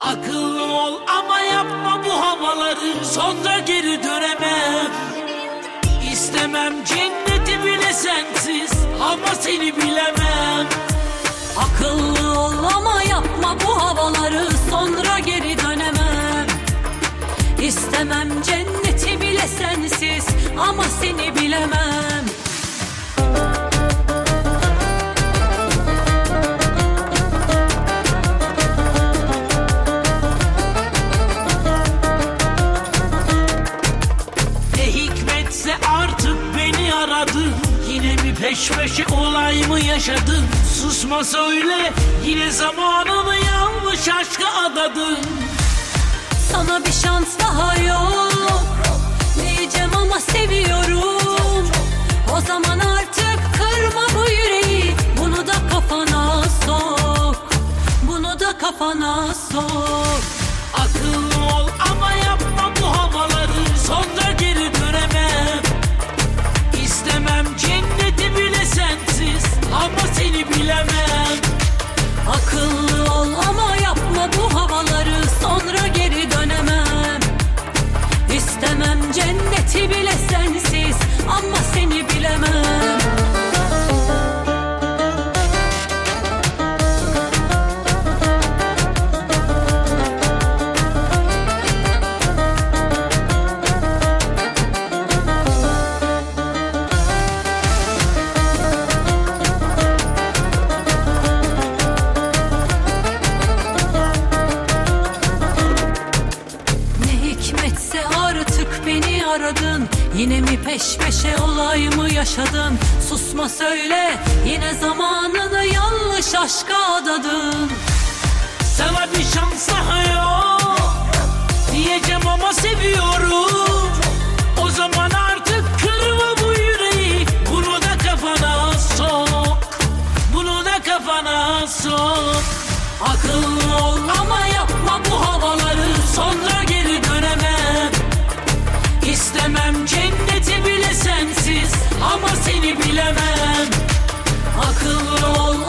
Akıllı ol ama yapma bu havaları, sonra geri dönemem. İstemem cenneti bile sensiz, ama seni bilemem. Akıllı ol ama yapma bu havaları, sonra geri dönemem. İstemem cenneti bile sensiz, ama seni bilemem. Ne hikmetse artık beni aradın, yine mi peş peşe olay mı yaşadın? Susma söyle, yine zamanını yanlış aşka adadın. Sana bir şans daha yok diyeceğim ama seviyorum. O zaman artık kırma bu yüreği, bunu da kafana sok, bunu da kafana sok. Akıllı ol ama yapma bu havaları, sonra geri dönemem. İstemem cenneti bile sensiz, ama seni bilemem. Akıllı ol ama yapma bu havaları, sonra geri dönemem. İstemem cenneti bile sensiz, ama seni bilemem. Beni aradın, yine mi peş peşe olay mı yaşadın? Susma söyle, yine zamanını yanlış aşka adadın. Sana bir şans daha yok diyeceğim ama seviyorum. O zaman artık kırma bu yüreği, bunu da kafana sok, bunu da kafana sok. Akıllı ol ama yapma bu havaları, sonra geri dönemem. İstemem cenneti bile sensiz, ama seni bilemem. Akıllı ol